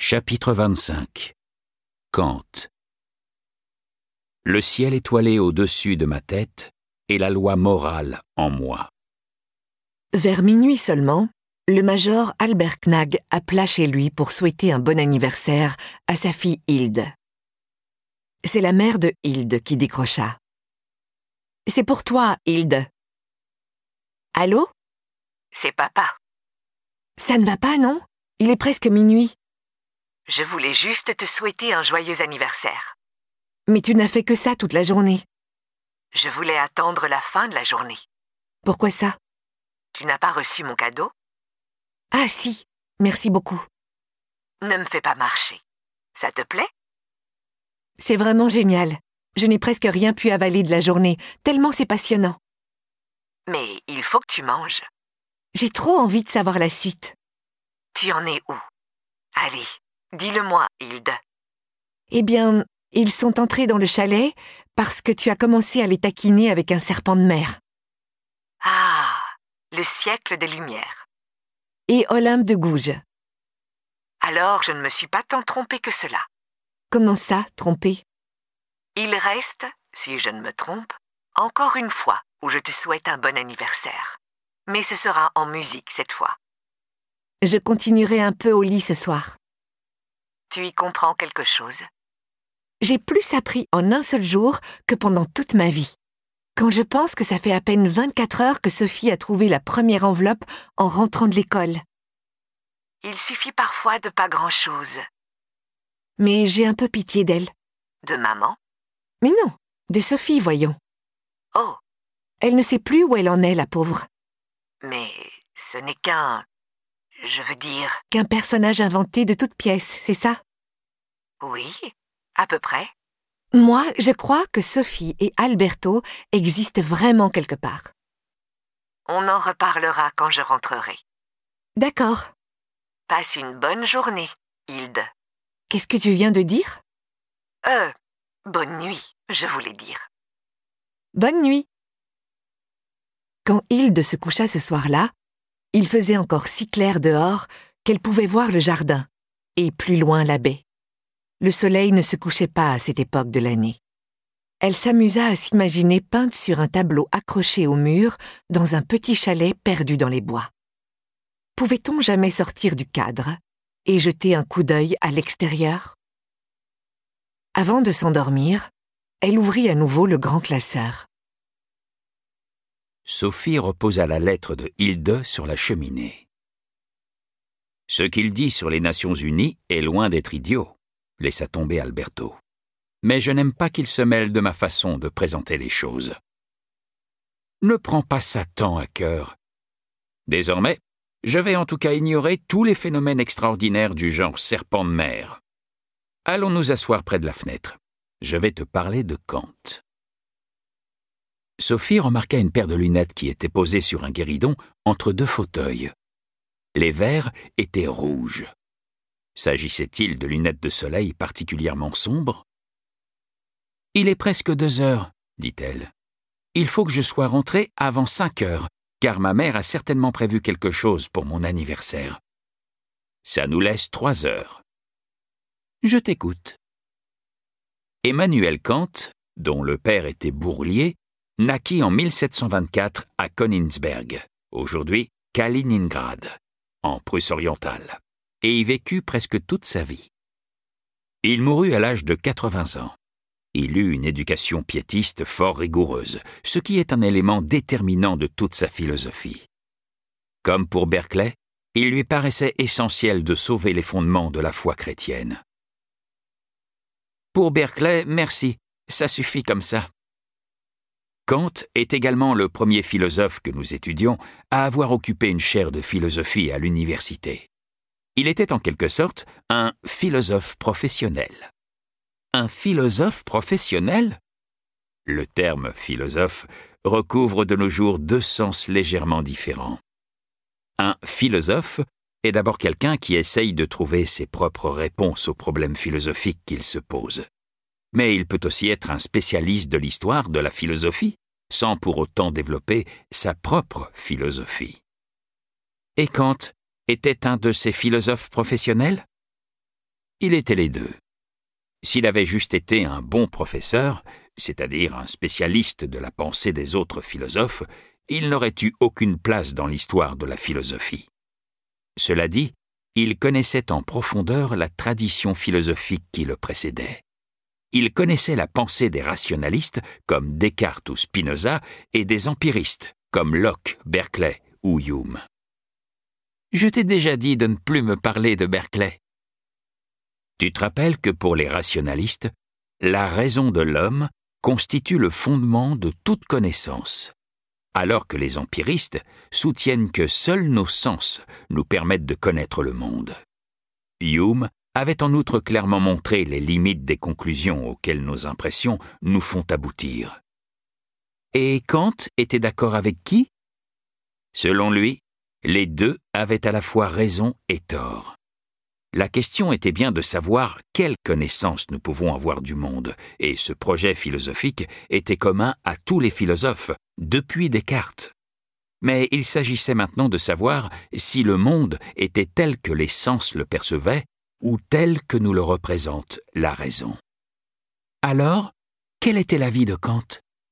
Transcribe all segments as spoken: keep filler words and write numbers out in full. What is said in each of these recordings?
Chapitre vingt-cinq. Kant. Le ciel étoilé au-dessus de ma tête et la loi morale en moi. Vers minuit seulement, le major Albert Knag appela chez lui pour souhaiter un bon anniversaire à sa fille Hilde. C'est la mère de Hilde qui décrocha. « C'est pour toi, Hilde. »« Allô ? C'est papa. »« Ça ne va pas, non ? Il est presque minuit. »« Je voulais juste te souhaiter un joyeux anniversaire. »« Mais tu n'as fait que ça toute la journée. »« Je voulais attendre la fin de la journée. »« Pourquoi ça ? » ?»« Tu n'as pas reçu mon cadeau ? » ?»« Ah si, merci beaucoup. »« Ne me fais pas marcher. Ça te plaît ? » ?»« C'est vraiment génial. Je n'ai presque rien pu avaler de la journée, tellement c'est passionnant. »« Mais il faut que tu manges. »« J'ai trop envie de savoir la suite. »« Tu en es où ? Allez, dis-le-moi, Hilde. »« Eh bien, ils sont entrés dans le chalet parce que tu as commencé à les taquiner avec un serpent de mer. »« Ah, le siècle des Lumières. »« Et Olympe de Gouges. »« Alors, je ne me suis pas tant trompée que cela. »« Comment ça, trompée ? » ?»« Il reste, si je ne me trompe, encore une fois où je te souhaite un bon anniversaire. Mais ce sera en musique cette fois. »« Je continuerai un peu au lit ce soir. »« Tu y comprends quelque chose ? » J'ai plus appris en un seul jour que pendant toute ma vie. Quand je pense que ça fait à peine vingt-quatre heures que Sophie a trouvé la première enveloppe en rentrant de l'école. Il suffit parfois de pas grand-chose. Mais j'ai un peu pitié d'elle. De maman ? Mais non, de Sophie, voyons. Oh. Elle ne sait plus où elle en est, la pauvre. Mais ce n'est qu'un... Je veux dire... Qu'un personnage inventé de toutes pièces, c'est ça ? Oui, à peu près. Moi, je crois que Sophie et Alberto existent vraiment quelque part. On en reparlera quand je rentrerai. D'accord. Passe une bonne journée, Hilde. Qu'est-ce que tu viens de dire ? Euh, bonne nuit, je voulais dire. Bonne nuit. Quand Hilde se coucha ce soir-là, il faisait encore si clair dehors qu'elle pouvait voir le jardin, et plus loin la baie. Le soleil ne se couchait pas à cette époque de l'année. Elle s'amusa à s'imaginer peinte sur un tableau accroché au mur dans un petit chalet perdu dans les bois. Pouvait-on jamais sortir du cadre et jeter un coup d'œil à l'extérieur ? Avant de s'endormir, elle ouvrit à nouveau le grand classeur. Sophie reposa la lettre de Hilde sur la cheminée. « Ce qu'il dit sur les Nations Unies est loin d'être idiot, » laissa tomber Alberto. « Mais je n'aime pas qu'il se mêle de ma façon de présenter les choses. Ne prends pas ça tant à cœur. Désormais, je vais en tout cas ignorer tous les phénomènes extraordinaires du genre serpent de mer. Allons nous asseoir près de la fenêtre. Je vais te parler de Kant. » Sophie remarqua une paire de lunettes qui était posée sur un guéridon entre deux fauteuils. Les verres étaient rouges. S'agissait-il de lunettes de soleil particulièrement sombres ? « Il est presque deux heures, » dit-elle. « Il faut que je sois rentrée avant cinq heures, car ma mère a certainement prévu quelque chose pour mon anniversaire. Ça nous laisse trois heures. Je t'écoute. » Emmanuel Kant, dont le père était bourlier, naquit en mille sept cent vingt-quatre à Königsberg, aujourd'hui Kaliningrad, en Prusse orientale, et y vécut presque toute sa vie. Il mourut à l'âge de quatre-vingts ans. Il eut une éducation piétiste fort rigoureuse, ce qui est un élément déterminant de toute sa philosophie. Comme pour Berkeley, il lui paraissait essentiel de sauver les fondements de la foi chrétienne. Pour Berkeley, merci, ça suffit comme ça. Kant est également le premier philosophe que nous étudions à avoir occupé une chaire de philosophie à l'université. Il était en quelque sorte un philosophe professionnel. Un philosophe professionnel ? Le terme philosophe recouvre de nos jours deux sens légèrement différents. Un philosophe est d'abord quelqu'un qui essaye de trouver ses propres réponses aux problèmes philosophiques qu'il se pose. Mais il peut aussi être un spécialiste de l'histoire de la philosophie, sans pour autant développer sa propre philosophie. Et Kant était un de ces philosophes professionnels ? Il était les deux. S'il avait juste été un bon professeur, c'est-à-dire un spécialiste de la pensée des autres philosophes, il n'aurait eu aucune place dans l'histoire de la philosophie. Cela dit, il connaissait en profondeur la tradition philosophique qui le précédait. Il connaissait la pensée des rationalistes, comme Descartes ou Spinoza, et des empiristes, comme Locke, Berkeley ou Hume. Je t'ai déjà dit de ne plus me parler de Berkeley. Tu te rappelles que pour les rationalistes, la raison de l'homme constitue le fondement de toute connaissance, alors que les empiristes soutiennent que seuls nos sens nous permettent de connaître le monde. Hume avait en outre clairement montré les limites des conclusions auxquelles nos impressions nous font aboutir. Et Kant était d'accord avec qui? Selon lui, les deux avaient à la fois raison et tort. La question était bien de savoir quelle connaissance nous pouvons avoir du monde, et ce projet philosophique était commun à tous les philosophes, depuis Descartes. Mais il s'agissait maintenant de savoir si le monde était tel que les sens le percevaient, ou tel que nous le représente la raison. Alors, quel était l'avis de Kant?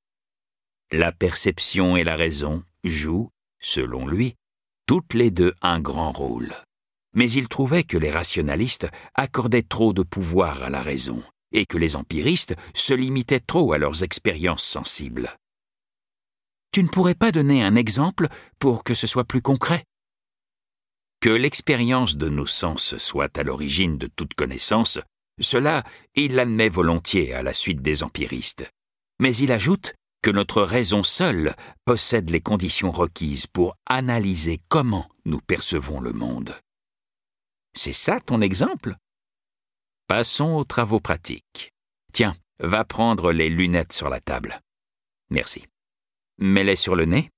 La perception et la raison jouent, selon lui, toutes les deux un grand rôle. Mais il trouvait que les rationalistes accordaient trop de pouvoir à la raison et que les empiristes se limitaient trop à leurs expériences sensibles. Tu ne pourrais pas donner un exemple pour que ce soit plus concret? Que l'expérience de nos sens soit à l'origine de toute connaissance, cela, il l'admet volontiers à la suite des empiristes. Mais il ajoute que notre raison seule possède les conditions requises pour analyser comment nous percevons le monde. C'est ça ton exemple? Passons aux travaux pratiques. Tiens, va prendre les lunettes sur la table. Merci. Mets-les sur le nez.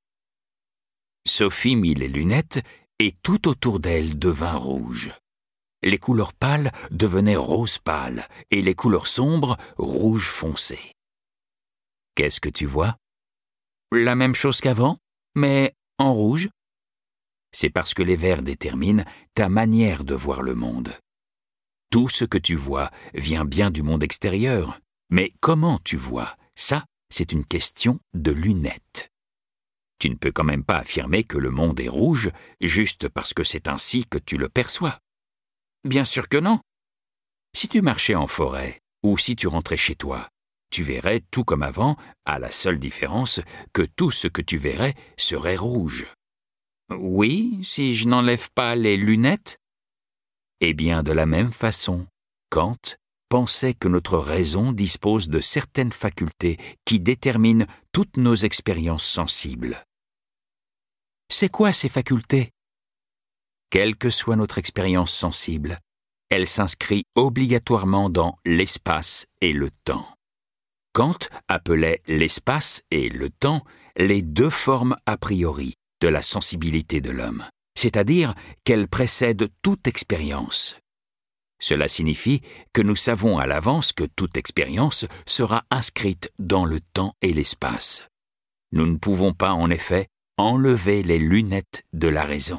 Sophie mit les lunettes et tout autour d'elle devint rouge. Les couleurs pâles devenaient rose pâle et les couleurs sombres rouge foncé. Qu'est-ce que tu vois? La même chose qu'avant, mais en rouge. C'est parce que les verres déterminent ta manière de voir le monde. Tout ce que tu vois vient bien du monde extérieur, mais comment tu vois, ça, c'est une question de lunettes. Tu ne peux quand même pas affirmer que le monde est rouge juste parce que c'est ainsi que tu le perçois. Bien sûr que non. Si tu marchais en forêt ou si tu rentrais chez toi, tu verrais tout comme avant, à la seule différence que tout ce que tu verrais serait rouge. Oui, si je n'enlève pas les lunettes. Eh bien, de la même façon, Kant pensait que notre raison dispose de certaines facultés qui déterminent toutes nos expériences sensibles. C'est quoi ces facultés? Quelle que soit notre expérience sensible, elle s'inscrit obligatoirement dans l'espace et le temps. Kant appelait l'espace et le temps les deux formes a priori de la sensibilité de l'homme, c'est-à-dire qu'elle précède toute expérience. Cela signifie que nous savons à l'avance que toute expérience sera inscrite dans le temps et l'espace. Nous ne pouvons pas, en effet, enlever les lunettes de la raison.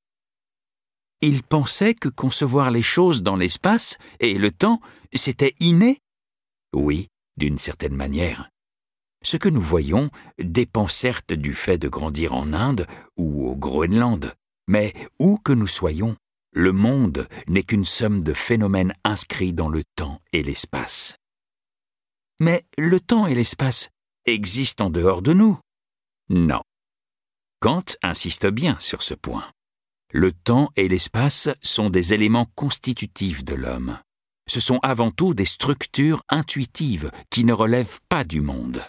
Il pensait que concevoir les choses dans l'espace et le temps, c'était inné? Oui, d'une certaine manière. Ce que nous voyons dépend certes du fait de grandir en Inde ou au Groenland, mais où que nous soyons, le monde n'est qu'une somme de phénomènes inscrits dans le temps et l'espace. Mais le temps et l'espace existent en dehors de nous? Non. Kant insiste bien sur ce point. Le temps et l'espace sont des éléments constitutifs de l'homme. Ce sont avant tout des structures intuitives qui ne relèvent pas du monde.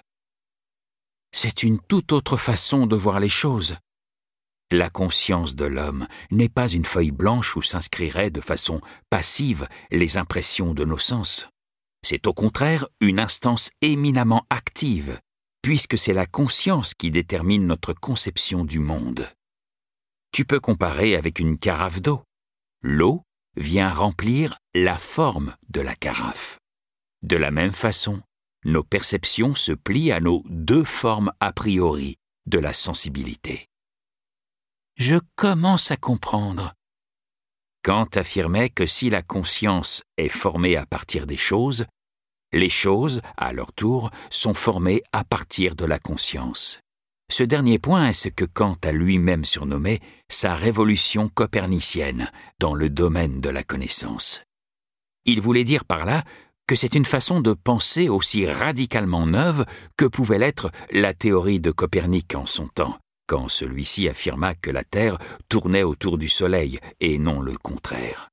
C'est une toute autre façon de voir les choses. La conscience de l'homme n'est pas une feuille blanche où s'inscriraient de façon passive les impressions de nos sens. C'est au contraire une instance éminemment active, puisque c'est la conscience qui détermine notre conception du monde. Tu peux comparer avec une carafe d'eau. L'eau vient remplir la forme de la carafe. De la même façon, nos perceptions se plient à nos deux formes a priori de la sensibilité. Je commence à comprendre. Kant affirmait que si la conscience est formée à partir des choses, les choses, à leur tour, sont formées à partir de la conscience. Ce dernier point est ce que Kant a lui-même surnommé sa révolution copernicienne dans le domaine de la connaissance. Il voulait dire par là que c'est une façon de penser aussi radicalement neuve que pouvait l'être la théorie de Copernic en son temps, quand celui-ci affirma que la Terre tournait autour du Soleil et non le contraire.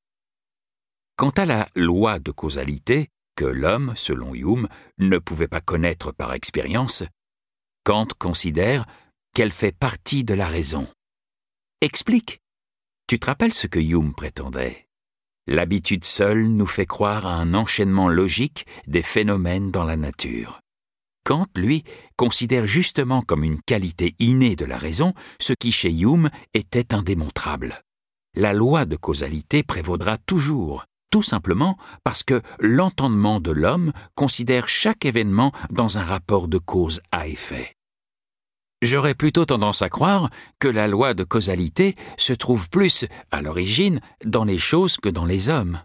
Quant à la loi de causalité, que l'homme, selon Hume, ne pouvait pas connaître par expérience, Kant considère qu'elle fait partie de la raison. Explique. Tu te rappelles ce que Hume prétendait ? L'habitude seule nous fait croire à un enchaînement logique des phénomènes dans la nature. Kant, lui, considère justement comme une qualité innée de la raison ce qui, chez Hume, était indémontrable. La loi de causalité prévaudra toujours, tout simplement parce que l'entendement de l'homme considère chaque événement dans un rapport de cause à effet. J'aurais plutôt tendance à croire que la loi de causalité se trouve plus, à l'origine, dans les choses que dans les hommes.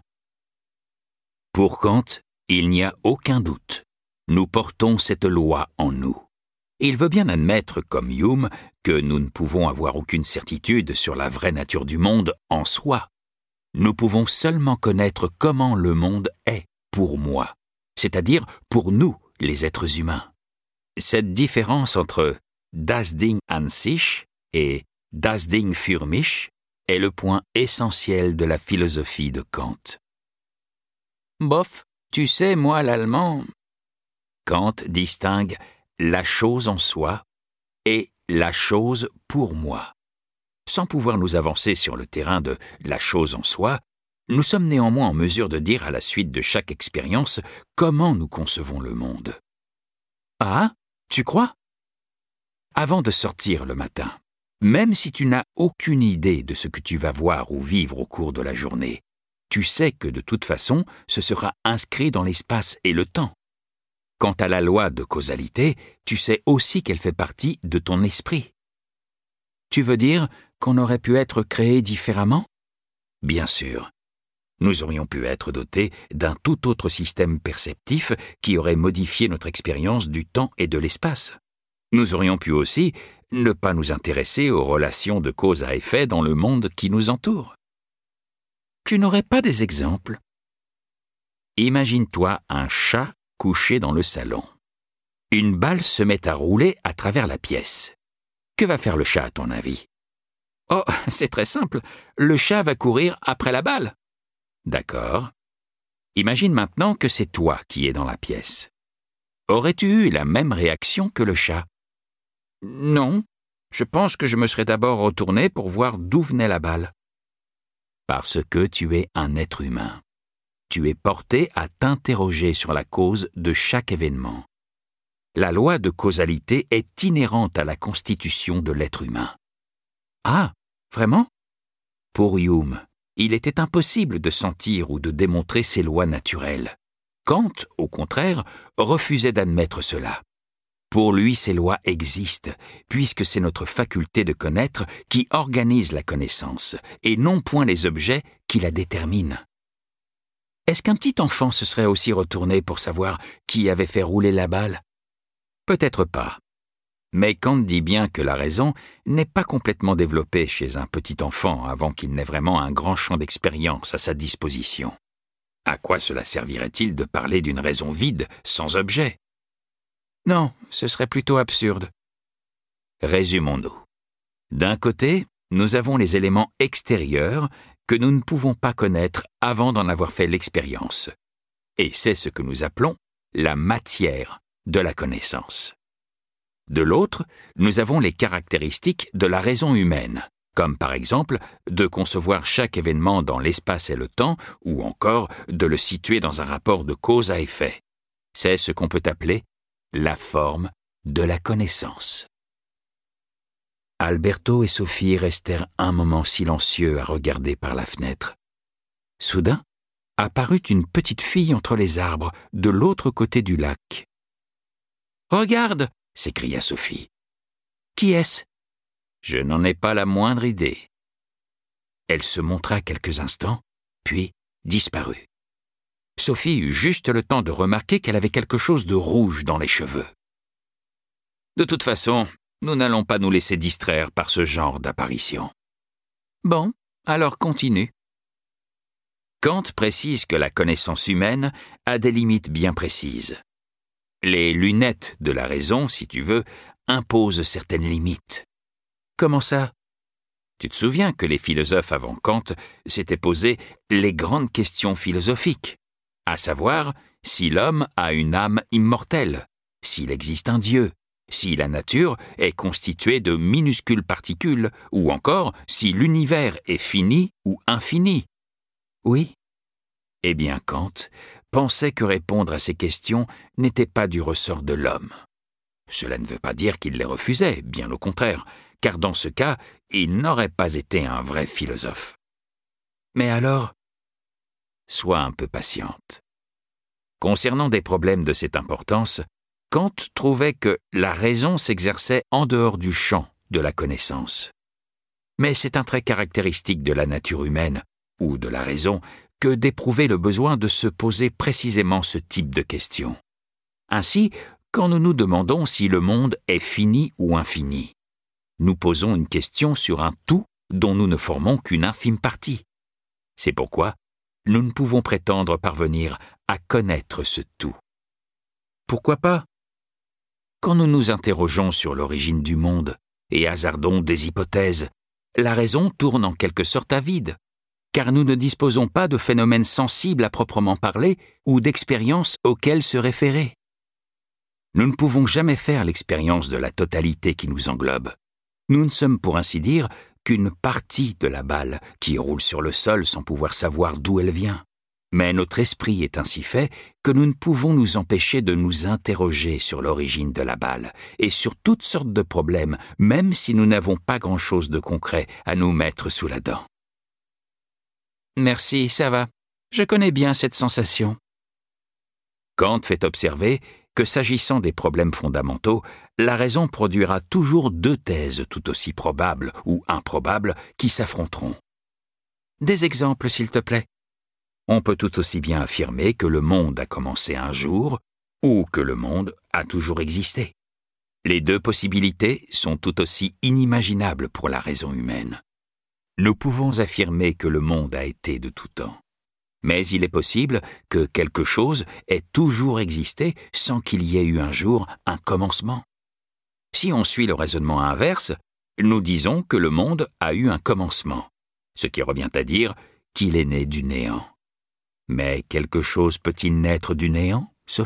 Pour Kant, il n'y a aucun doute. Nous portons cette loi en nous. Il veut bien admettre, comme Hume, que nous ne pouvons avoir aucune certitude sur la vraie nature du monde en soi. Nous pouvons seulement connaître comment le monde est pour moi, c'est-à-dire pour nous, les êtres humains. Cette différence entre Das Ding an sich et Das Ding für mich est le point essentiel de la philosophie de Kant. Bof, tu sais, moi, l'allemand... Kant distingue la chose en soi et la chose pour moi. Sans pouvoir nous avancer sur le terrain de la chose en soi, nous sommes néanmoins en mesure de dire à la suite de chaque expérience comment nous concevons le monde. Ah, tu crois ? Avant de sortir le matin, même si tu n'as aucune idée de ce que tu vas voir ou vivre au cours de la journée, tu sais que de toute façon, ce sera inscrit dans l'espace et le temps. Quant à la loi de causalité, tu sais aussi qu'elle fait partie de ton esprit. Tu veux dire qu'on aurait pu être créé différemment ? Bien sûr. Nous aurions pu être dotés d'un tout autre système perceptif qui aurait modifié notre expérience du temps et de l'espace. Nous aurions pu aussi ne pas nous intéresser aux relations de cause à effet dans le monde qui nous entoure. Tu n'aurais pas des exemples ? Imagine-toi un chat couché dans le salon. Une balle se met à rouler à travers la pièce. Que va faire le chat, à ton avis ? Oh, c'est très simple. Le chat va courir après la balle. D'accord. Imagine maintenant que c'est toi qui es dans la pièce. Aurais-tu eu la même réaction que le chat ? Non. Je pense que je me serais d'abord retourné pour voir d'où venait la balle. Parce que tu es un être humain. Tu es porté à t'interroger sur la cause de chaque événement. La loi de causalité est inhérente à la constitution de l'être humain. Ah, vraiment ? Pour Hume, il était impossible de sentir ou de démontrer ces lois naturelles. Kant, au contraire, refusait d'admettre cela. Pour lui, ces lois existent, puisque c'est notre faculté de connaître qui organise la connaissance, et non point les objets qui la déterminent. Est-ce qu'un petit enfant se serait aussi retourné pour savoir qui avait fait rouler la balle ? Peut-être pas. Mais Kant dit bien que la raison n'est pas complètement développée chez un petit enfant avant qu'il n'ait vraiment un grand champ d'expérience à sa disposition. À quoi cela servirait-il de parler d'une raison vide, sans objet ? Non, ce serait plutôt absurde. Résumons-nous. D'un côté, nous avons les éléments extérieurs que nous ne pouvons pas connaître avant d'en avoir fait l'expérience. Et c'est ce que nous appelons la matière de la connaissance. De l'autre, nous avons les caractéristiques de la raison humaine, comme par exemple de concevoir chaque événement dans l'espace et le temps, ou encore de le situer dans un rapport de cause à effet. C'est ce qu'on peut appeler la forme de la connaissance. Alberto et Sophie restèrent un moment silencieux à regarder par la fenêtre. Soudain, apparut une petite fille entre les arbres, de l'autre côté du lac. « Regarde !» s'écria Sophie. « Qui est-ce » ? Je n'en ai pas la moindre idée. Elle se montra quelques instants, puis disparut. Sophie eut juste le temps de remarquer qu'elle avait quelque chose de rouge dans les cheveux. De toute façon, nous n'allons pas nous laisser distraire par ce genre d'apparition. Bon, alors continue. Kant précise que la connaissance humaine a des limites bien précises. Les lunettes de la raison, si tu veux, imposent certaines limites. Comment ça ? Tu te souviens que les philosophes avant Kant s'étaient posé les grandes questions philosophiques, à savoir si l'homme a une âme immortelle, s'il existe un Dieu, si la nature est constituée de minuscules particules, ou encore si l'univers est fini ou infini. Oui. Eh bien, Kant pensait que répondre à ces questions n'était pas du ressort de l'homme. Cela ne veut pas dire qu'il les refusait, bien au contraire, car dans ce cas, il n'aurait pas été un vrai philosophe. Mais alors, sois un peu patiente. Concernant des problèmes de cette importance, Kant trouvait que la raison s'exerçait en dehors du champ de la connaissance. Mais c'est un trait caractéristique de la nature humaine, ou de la raison, que d'éprouver le besoin de se poser précisément ce type de questions. Ainsi, quand nous nous demandons si le monde est fini ou infini, nous posons une question sur un tout dont nous ne formons qu'une infime partie. C'est pourquoi nous ne pouvons prétendre parvenir à connaître ce tout. Pourquoi pas ? Quand nous nous interrogeons sur l'origine du monde et hasardons des hypothèses, la raison tourne en quelque sorte à vide, car nous ne disposons pas de phénomènes sensibles à proprement parler ou d'expériences auxquelles se référer. Nous ne pouvons jamais faire l'expérience de la totalité qui nous englobe. Nous ne sommes pour ainsi dire qu'une partie de la balle qui roule sur le sol sans pouvoir savoir d'où elle vient. Mais notre esprit est ainsi fait que nous ne pouvons nous empêcher de nous interroger sur l'origine de la balle et sur toutes sortes de problèmes, même si nous n'avons pas grand-chose de concret à nous mettre sous la dent. Merci, ça va. Je connais bien cette sensation. Kant fait observer que s'agissant des problèmes fondamentaux, la raison produira toujours deux thèses tout aussi probables ou improbables qui s'affronteront. Des exemples, s'il te plaît. On peut tout aussi bien affirmer que le monde a commencé un jour ou que le monde a toujours existé. Les deux possibilités sont tout aussi inimaginables pour la raison humaine. Nous pouvons affirmer que le monde a été de tout temps. Mais il est possible que quelque chose ait toujours existé sans qu'il y ait eu un jour un commencement. Si on suit le raisonnement inverse, nous disons que le monde a eu un commencement, ce qui revient à dire qu'il est né du néant. Mais quelque chose peut-il naître du néant, Sophie ?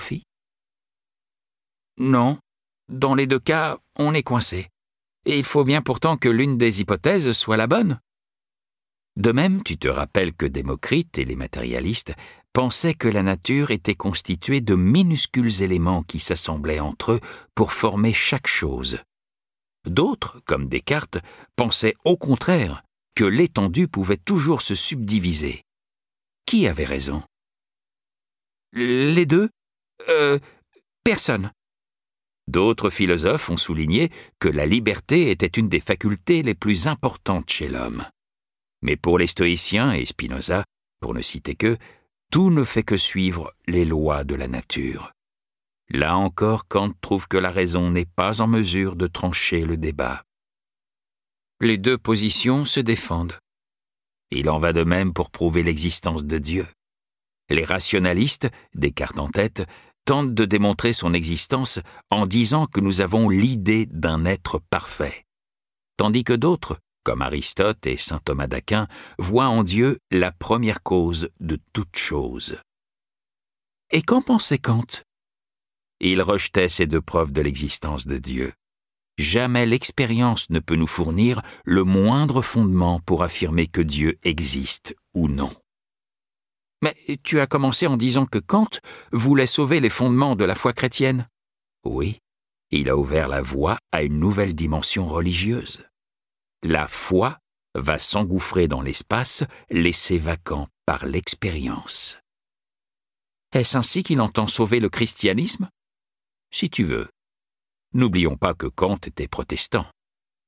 Non. Dans les deux cas, on est coincé. Et il faut bien pourtant que l'une des hypothèses soit la bonne. De même, tu te rappelles que Démocrite et les matérialistes pensaient que la nature était constituée de minuscules éléments qui s'assemblaient entre eux pour former chaque chose. D'autres, comme Descartes, pensaient au contraire que l'étendue pouvait toujours se subdiviser. Qui avait raison ? Les deux ? Euh, personne. D'autres philosophes ont souligné que la liberté était une des facultés les plus importantes chez l'homme. Mais pour les stoïciens et Spinoza, pour ne citer qu'eux, tout ne fait que suivre les lois de la nature. Là encore, Kant trouve que la raison n'est pas en mesure de trancher le débat. Les deux positions se défendent. Il en va de même pour prouver l'existence de Dieu. Les rationalistes, Descartes en tête, tentent de démontrer son existence en disant que nous avons l'idée d'un être parfait, tandis que d'autres, comme Aristote et saint Thomas d'Aquin, voient en Dieu la première cause de toute chose. Et qu'en pensait Kant ? Il rejetait ces deux preuves de l'existence de Dieu. Jamais l'expérience ne peut nous fournir le moindre fondement pour affirmer que Dieu existe ou non. Mais tu as commencé en disant que Kant voulait sauver les fondements de la foi chrétienne. Oui, il a ouvert la voie à une nouvelle dimension religieuse. La foi va s'engouffrer dans l'espace laissé vacant par l'expérience. Est-ce ainsi qu'il entend sauver le christianisme ? Si tu veux. N'oublions pas que Kant était protestant.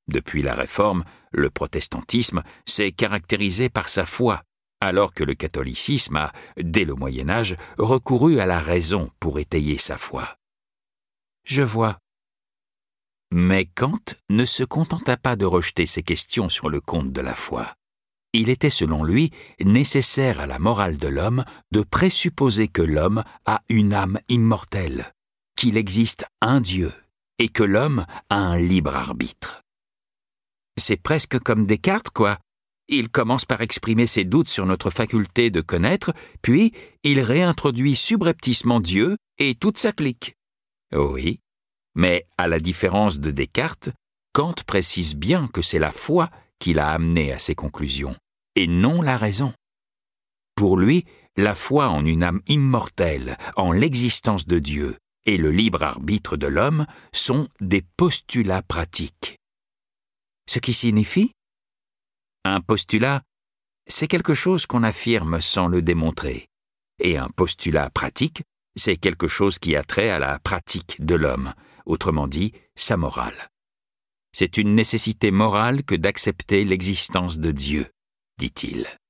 Depuis la Réforme, le protestantisme s'est caractérisé par sa foi, alors que le catholicisme a, dès le Moyen Âge, recouru à la raison pour étayer sa foi. Je vois. Mais Kant ne se contenta pas de rejeter ces questions sur le compte de la foi. Il était, selon lui, nécessaire à la morale de l'homme de présupposer que l'homme a une âme immortelle, qu'il existe un Dieu et que l'homme a un libre arbitre. C'est presque comme Descartes, quoi. Il commence par exprimer ses doutes sur notre faculté de connaître, puis il réintroduit subrepticement Dieu et toute sa clique. Oui, mais à la différence de Descartes, Kant précise bien que c'est la foi qui l'a amené à ses conclusions, et non la raison. Pour lui, la foi en une âme immortelle, en l'existence de Dieu et le libre arbitre de l'homme sont des postulats pratiques. Ce qui signifie ? Un postulat, c'est quelque chose qu'on affirme sans le démontrer, et un postulat pratique, c'est quelque chose qui a trait à la pratique de l'homme, autrement dit, sa morale. C'est une nécessité morale que d'accepter l'existence de Dieu, dit-il.